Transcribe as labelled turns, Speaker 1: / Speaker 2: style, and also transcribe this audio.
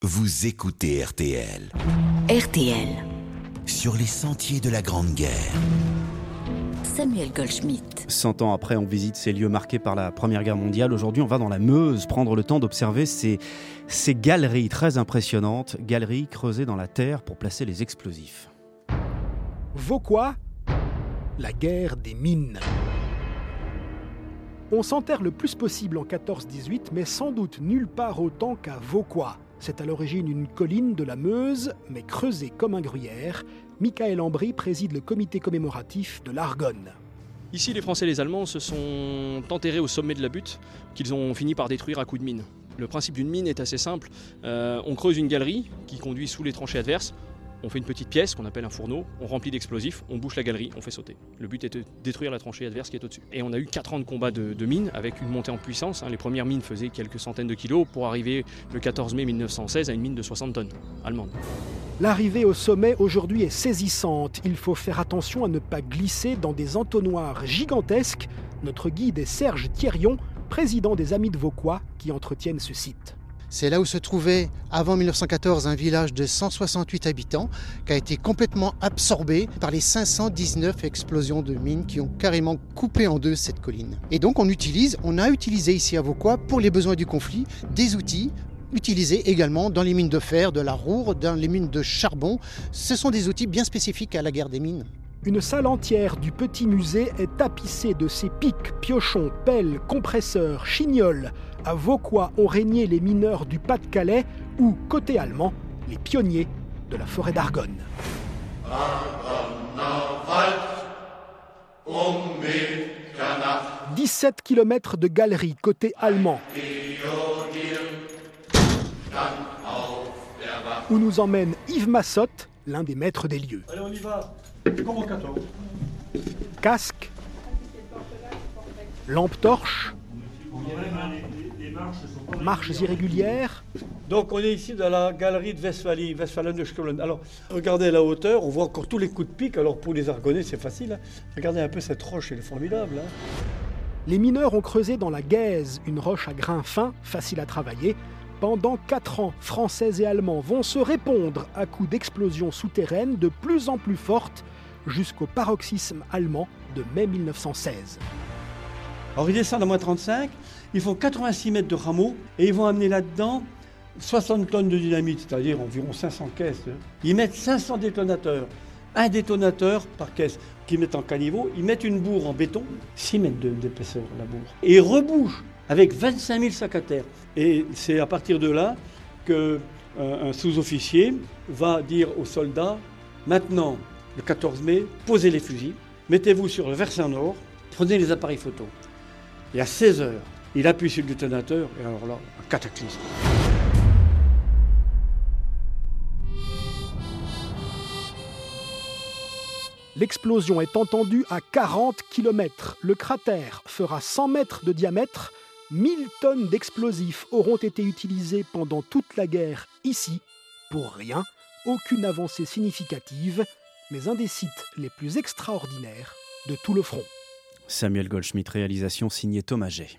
Speaker 1: Vous écoutez RTL.
Speaker 2: RTL.
Speaker 1: Sur les sentiers de la Grande Guerre.
Speaker 2: Samuel Goldschmidt.
Speaker 3: 100 ans après, on visite ces lieux marqués par la Première Guerre mondiale. Aujourd'hui, on va dans la Meuse prendre le temps d'observer ces galeries très impressionnantes, galeries creusées dans la terre pour placer les explosifs.
Speaker 4: Vauquois, la guerre des mines. On s'enterre le plus possible en 14-18, mais sans doute nulle part autant qu'à Vauquois. C'est à l'origine une colline de la Meuse, mais creusée comme un gruyère. Michael Ambry préside le comité commémoratif de l'Argonne.
Speaker 5: Ici, les Français et les Allemands se sont enterrés au sommet de la butte, qu'ils ont fini par détruire à coups de mine. Le principe d'une mine est assez simple. On creuse une galerie qui conduit sous les tranchées adverses. On fait une petite pièce qu'on appelle un fourneau, on remplit d'explosifs, on bouche la galerie, on fait sauter. Le but est de détruire la tranchée adverse qui est au-dessus. Et on a eu 4 ans de combat de mines avec une montée en puissance. Les premières mines faisaient quelques centaines de kilos pour arriver le 14 mai 1916 à une mine de 60 tonnes allemande.
Speaker 4: L'arrivée au sommet aujourd'hui est saisissante. Il faut faire attention à ne pas glisser dans des entonnoirs gigantesques. Notre guide est Serge Thierrion, président des Amis de Vauquois, qui entretiennent ce site.
Speaker 6: C'est là où se trouvait, avant 1914, un village de 168 habitants qui a été complètement absorbé par les 519 explosions de mines qui ont carrément coupé en deux cette colline. Et donc on a utilisé ici à Vauquois, pour les besoins du conflit, des outils utilisés également dans les mines de fer, de la Roure, dans les mines de charbon. Ce sont des outils bien spécifiques à la guerre des mines.
Speaker 4: Une salle entière du petit musée est tapissée de ces pics, piochons, pelles, compresseurs, chignols. À Vauquois ont régné les mineurs du Pas-de-Calais ou, côté allemand, les pionniers de la forêt d'Argonne. 17 km de galeries côté allemand, où nous emmène Yves Massotte, l'un des maîtres des lieux.
Speaker 7: Allez, on y va. Comme en 14.
Speaker 4: Casque, lampe torche, marches irrégulières.
Speaker 7: Donc on est ici dans la galerie de Westphalie, Westphalen-Stollen. Alors regardez la hauteur, on voit encore tous les coups de pique. Alors pour les Argonnais c'est facile. Regardez un peu cette roche, elle est formidable.
Speaker 4: Les mineurs ont creusé dans la Gaise, une roche à grains fins, facile à travailler. Pendant 4 ans, Français et Allemands vont se répondre à coups d'explosions souterraines de plus en plus fortes jusqu'au paroxysme allemand de mai 1916.
Speaker 7: Alors ils descendent à moins 35, ils font 86 mètres de rameau et ils vont amener là-dedans 60 tonnes de dynamite, c'est-à-dire environ 500 caisses. Ils mettent 500 détonateurs, un détonateur par caisse qu'ils mettent en caniveau. Ils mettent une bourre en béton, 6 mètres d'épaisseur la bourre, et ils rebouchent avec 25 000 sacs à terre. Et c'est à partir de là qu'un sous-officier va dire aux soldats, maintenant, le 14 mai, posez les fusils, mettez-vous sur le versant nord, prenez les appareils photo. Et à 16 heures, il appuie sur le détonateur, et alors là, un cataclysme.
Speaker 4: L'explosion est entendue à 40 km. Le cratère fera 100 mètres de diamètre. 1000 tonnes d'explosifs auront été utilisés pendant toute la guerre ici, pour rien, aucune avancée significative, mais un des sites les plus extraordinaires de tout le front.
Speaker 3: Samuel Goldschmidt, réalisation signée Thomas Jay.